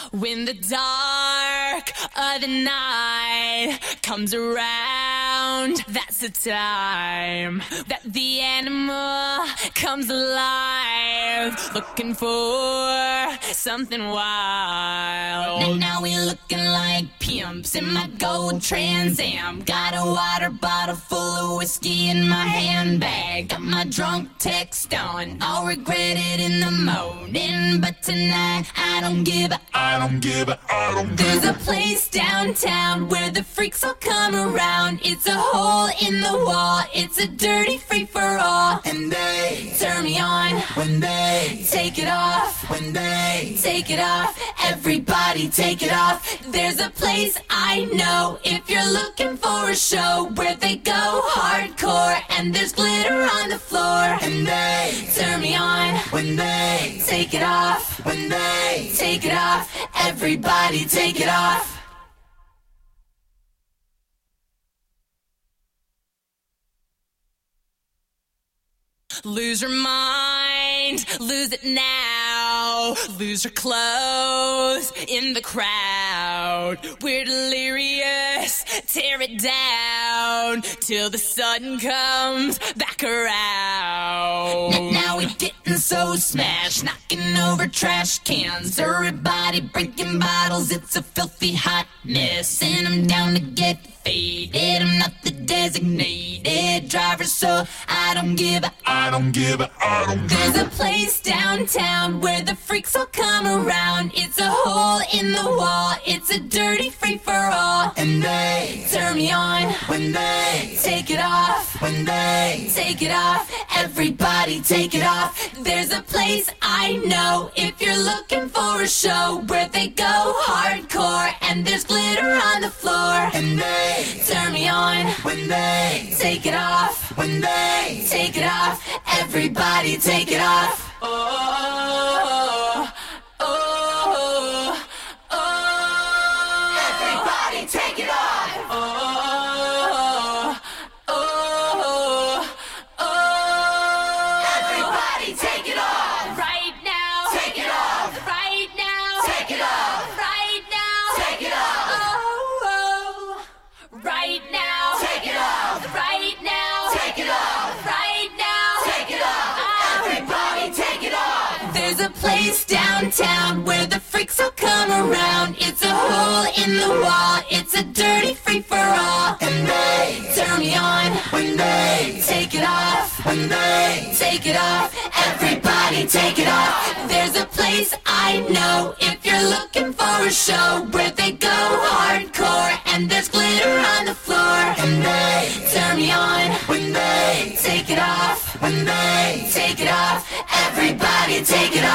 When the dark of the night comes around, that's the time that the animal comes alive, looking for something wild. Now we looking like pimps in my gold Trans Am. Got a water bottle full of whiskey in my handbag. Got my drunk text on, I'll regret it in the morning. But tonight, I don't give a There's a place downtown where the freaks all come around. It's a hole in the wall, it's a dirty free-for-all. And they turn me on when they take it off. When they take it off, everybody take it off. There's a place I know if you're looking for a show where they go hardcore and there's glitter on the floor. And they turn me on when they take it off. When they take it off, everybody take it off. Lose your mind, lose it now. Lose your clothes in the crowd. We're delirious, tear it down till the sun comes back around. Now we getting so smashed, knocking over trash cans. Everybody breaking bottles, it's a filthy hot mess. And I'm down to get faded, I'm not the designated driver, so I don't give a There's a place downtown where the freaks all come around. It's a hole in the wall, it's a dirty free-for-all. And they turn me on when they take it off. When they take it off, everybody take it off. There's a place I know if you're looking for a show where they go hardcore and there's glitter on the floor. And they turn me on when they take it off. When they take it off, everybody take it off. Oh, oh, oh, everybody take it off. Oh, oh, oh, everybody take it off. Right now, take it off. Right now, take it off. Right now, take it off. Oh, oh, right now, take it off. Right now, take it off. Right now, take it off. Everybody take it off. There's a place downtown where the freaks all come around. It's a hole in the wall, it's a dirty free-for-all. And they turn me on when they take it off. When they take it off, everybody take it off. There's a place I know if you're looking for a show where they go hardcore and there's glitter on the floor. And they turn me on when they take it off. When they take it off, everybody take it off.